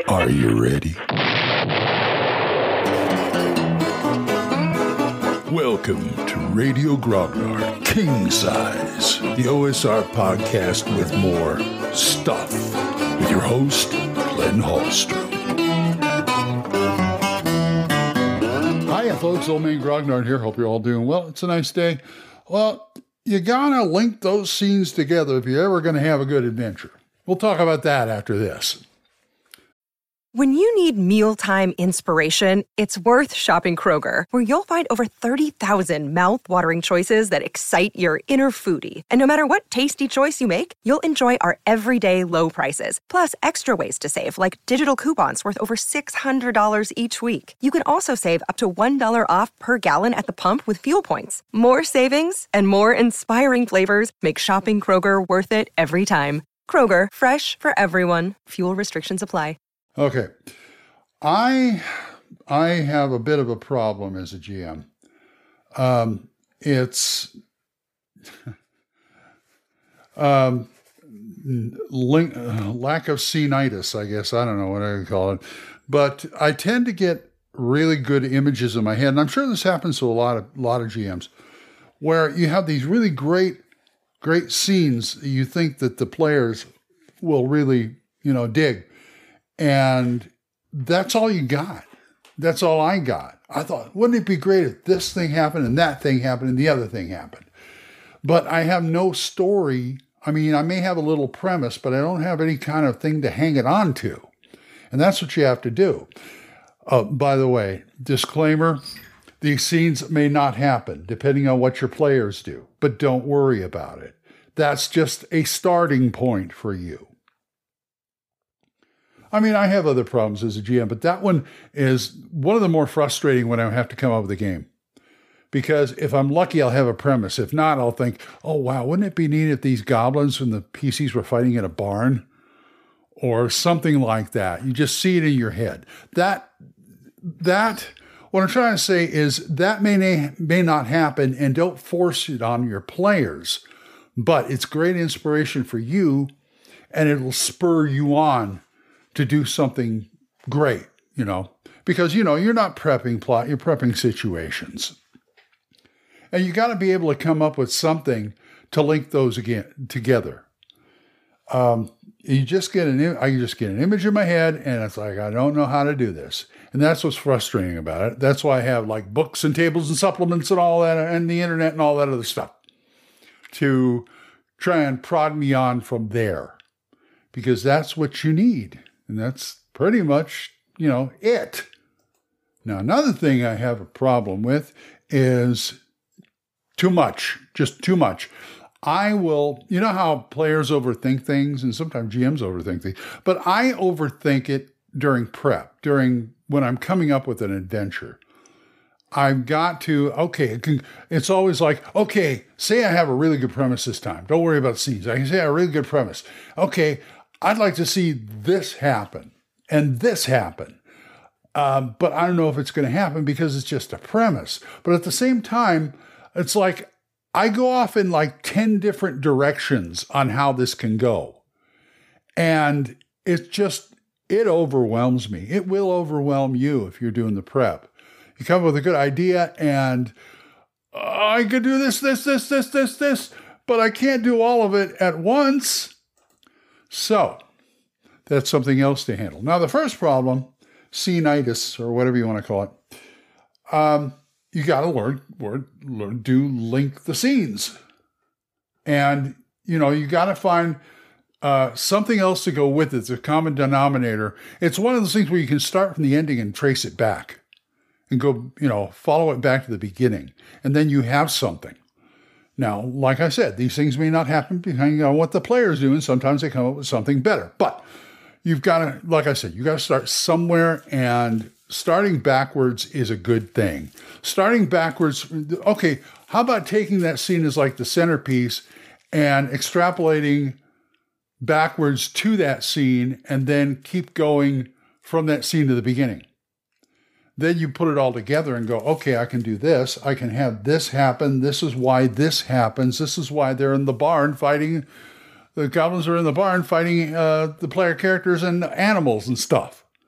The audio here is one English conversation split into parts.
Are you ready? Welcome to Radio Grognard King Size, the OSR podcast with more stuff, with your host, Glenn Hallstrom. Hiya, folks. Old Man Grognard here. Hope you're all doing well. It's a nice day. Well, you gotta link those scenes together if you're ever going to have a good adventure. We'll talk about that after this. When you need mealtime inspiration, it's worth shopping Kroger, where you'll find over 30,000 mouth-watering choices that excite your inner foodie. And no matter what tasty choice you make, you'll enjoy our everyday low prices, plus extra ways to save, like digital coupons worth over $600 each week. You can also save up to $1 off per gallon at the pump with fuel points. More savings and more inspiring flavors make shopping Kroger worth it every time. Kroger, fresh for everyone. Fuel restrictions apply. Okay. I have a bit of a problem as a GM. It's lack of scenitis, I guess. I don't know what I would call it. But I tend to get really good images in my head, and I'm sure this happens to a lot of GMs, where you have these really great scenes you think that the players will really, dig. And that's all you got. That's all I got. I thought, wouldn't it be great if this thing happened and that thing happened and the other thing happened? But I have no story. I mean, I may have a little premise, but I don't have any kind of thing to hang it on to. And that's what you have to do. By the way, disclaimer, these scenes may not happen depending on what your players do, but don't worry about it. That's just a starting point for you. I mean, I have other problems as a GM, but that one is one of the more frustrating when I have to come up with a game. Because if I'm lucky, I'll have a premise. If not, I'll think, oh, wow, wouldn't it be neat if these goblins from the PCs were fighting in a barn? Or something like that. You just see it in your head. That what I'm trying to say is that may not happen, and don't force it on your players. But it's great inspiration for you, and it'll spur you on to do something great, because, you're not prepping plot, you're prepping situations. And you got to be able to come up with something to link those together. I just get an image in my head, and it's like, I don't know how to do this. And that's what's frustrating about it. That's why I have like books and tables and supplements and all that, and the internet and all that other stuff to try and prod me on from there, because that's what you need. And that's pretty much, it. Now, another thing I have a problem with is too much, just too much. I will, how players overthink things, and sometimes GMs overthink things, but I overthink it during prep, when I'm coming up with an adventure. I've got to, it's always like, okay, say I have a really good premise this time. Don't worry about scenes. I can say I have a really good premise. Okay, I'd like to see this happen and this happen. But I don't know if it's going to happen because it's just a premise. But at the same time, it's like I go off in like 10 different directions on how this can go. And it overwhelms me. It will overwhelm you if you're doing the prep. You come up with a good idea and I could do this, but I can't do all of it at once. So that's something else to handle. Now, the first problem, scenitis, or whatever you want to call it, you got to learn to link the scenes. And, you got to find something else to go with it. It's a common denominator. It's one of those things where you can start from the ending and trace it back and go, follow it back to the beginning. And then you have something. Now, like I said, these things may not happen depending on what the players do, and sometimes they come up with something better. But you've got to, like I said, you got to start somewhere, and starting backwards is a good thing. Starting backwards, okay, how about taking that scene as like the centerpiece and extrapolating backwards to that scene and then keep going from that scene to the beginning? Then you put it all together and go, okay, I can do this. I can have this happen. This is why this happens. This is why they're in the barn fighting. The goblins are in the barn fighting the player characters and animals and stuff.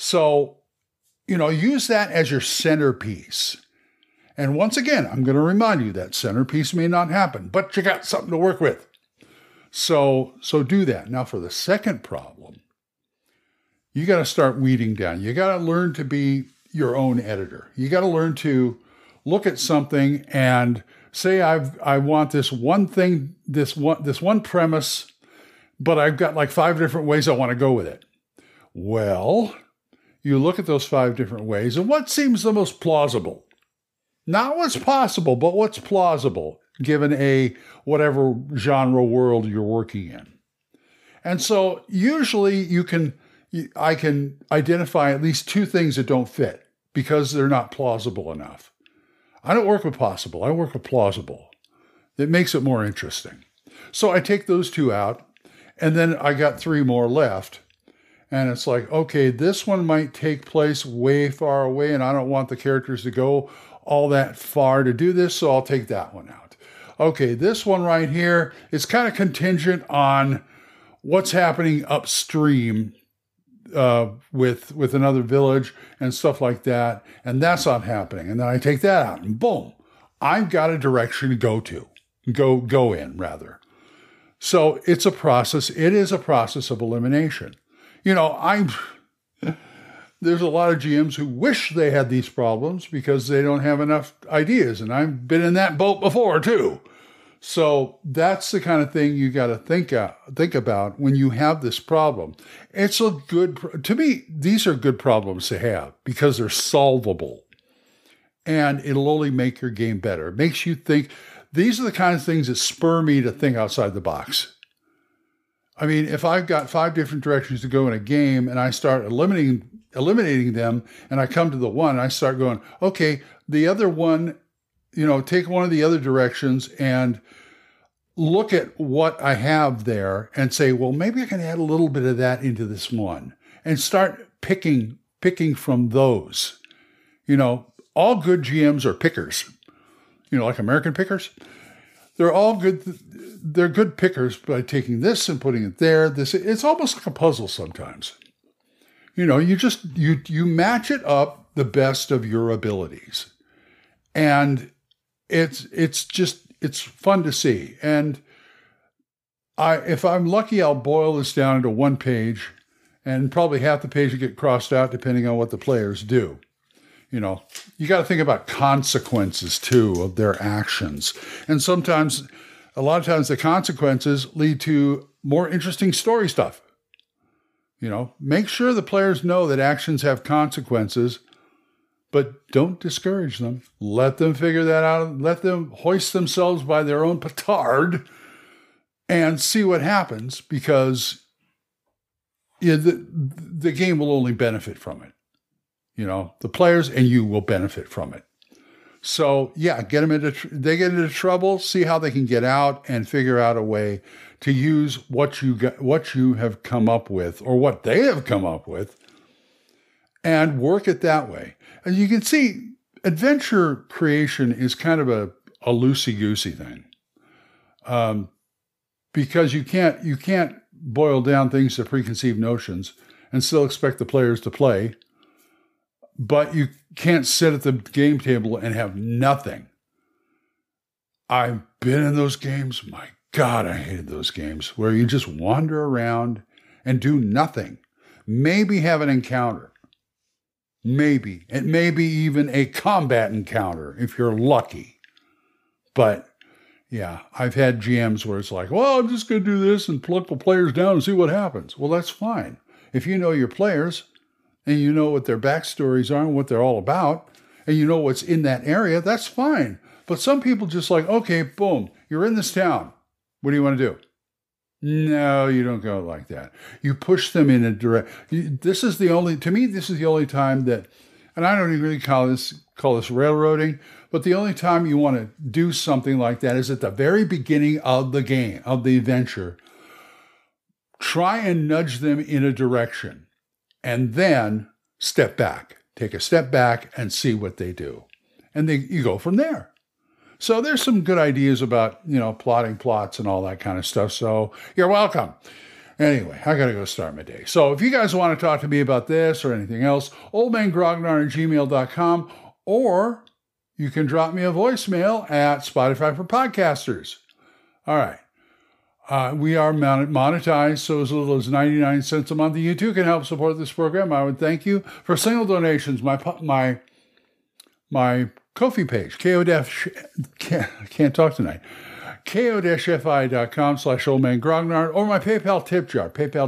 So, use that as your centerpiece. And once again, I'm going to remind you that centerpiece may not happen, but you got something to work with. So do that. Now for the second problem, you got to start weeding down. You got to learn to be your own editor. You got to learn to look at something and say, I want this one thing, this one premise, but I've got like 5 different ways I want to go with it. Well, you look at those 5 different ways and what seems the most plausible? Not what's possible, but what's plausible given a whatever genre world you're working in. And so usually I can identify at least 2 things that don't fit because they're not plausible enough. I don't work with possible. I work with plausible. It makes it more interesting. So I take those 2 out, and then I got 3 more left. And it's like, okay, this one might take place way far away, and I don't want the characters to go all that far to do this, so I'll take that one out. Okay, this one right here is kind of contingent on what's happening upstream with another village and stuff like that, and that's not happening. And then I take that out, and boom, I've got a direction to go in rather. So it's a process. It is a process of elimination. There's a lot of GMs who wish they had these problems because they don't have enough ideas, and I've been in that boat before too. So that's the kind of thing you got to think about when you have this problem. To me, these are good problems to have because they're solvable, and it'll only make your game better. It makes you think. These are the kind of things that spur me to think outside the box. I mean, if I've got 5 different directions to go in a game and I start eliminating them, and I come to the one, I start going, okay, the other one, take one of the other directions and look at what I have there and say, well, maybe I can add a little bit of that into this one and start picking from those. All good GMs are pickers, like American pickers. They're all good. They're good pickers by taking this and putting it there. It's almost like a puzzle sometimes. You match it up the best of your abilities. And it's fun to see. And if I'm lucky, I'll boil this down into 1 page, and probably half the page will get crossed out depending on what the players do. You got to think about consequences too of their actions. And a lot of times the consequences lead to more interesting story stuff. Make sure the players know that actions have consequences, but don't discourage them. Let them figure that out. Let them hoist themselves by their own petard and see what happens, because the game will only benefit from it. The players and you will benefit from it. So yeah, they get into trouble, see how they can get out and figure out a way to use what you have come up with, or what they have come up with, and work it that way. And you can see adventure creation is kind of a loosey-goosey thing. Because you can't boil down things to preconceived notions and still expect the players to play. But you can't sit at the game table and have nothing. I've been in those games. My God, I hated those games where you just wander around and do nothing. Maybe have an encounter. Maybe. It may be even a combat encounter if you're lucky. But yeah, I've had GMs where it's like, well, I'm just going to do this and pluck the players down and see what happens. Well, that's fine. If you know your players, and you know what their backstories are and what they're all about, and you know what's in that area, that's fine. But some people just like, okay, boom, you're in this town. What do you want to do? No, you don't go like that. You push them in a direction. This is the only time that, and I don't even really call this railroading, but the only time you want to do something like that is at the very beginning of the game, of the adventure. Try and nudge them in a direction. And then step back, take a step back and see what they do. And you go from there. So there's some good ideas about, plotting plots and all that kind of stuff. So you're welcome. Anyway, I got to go start my day. So if you guys want to talk to me about this or anything else, oldmangrognard@gmail.com, or you can drop me a voicemail at Spotify for Podcasters. All right. We are monetized, so as little as 99 cents a month. You too can help support this program. I would thank you. For single donations, my Ko-fi page, can't talk tonight, ko-fi.com/oldmangrognard, or my PayPal tip jar,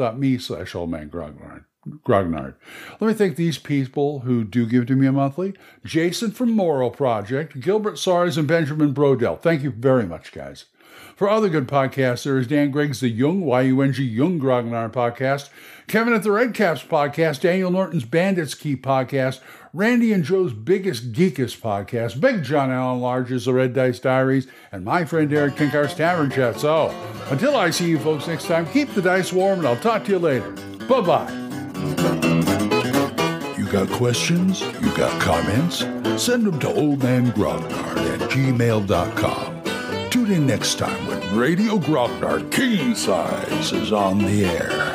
paypal.me/oldmangrognard. Let me thank these people who do give to me a monthly. Jason from Moral Project, Gilbert Sars, and Benjamin Brodell. Thank you very much, guys. For other good podcasts, there is Dan Gregg's The Jung, Y-U-N-G, Jung Grognard podcast, Kevin at the Red Caps podcast, Daniel Norton's Bandits Keep podcast, Randy and Joe's Biggest Geekest podcast, Big John Allen Large's The Red Dice Diaries, and my friend Eric Kinkar's Tavern Chat. So, until I see you folks next time, keep the dice warm, and I'll talk to you later. Bye-bye. You got questions? You got comments? Send them to oldmangrognard@gmail.com. Tune in next time when Radio Grognard King Size is on the air.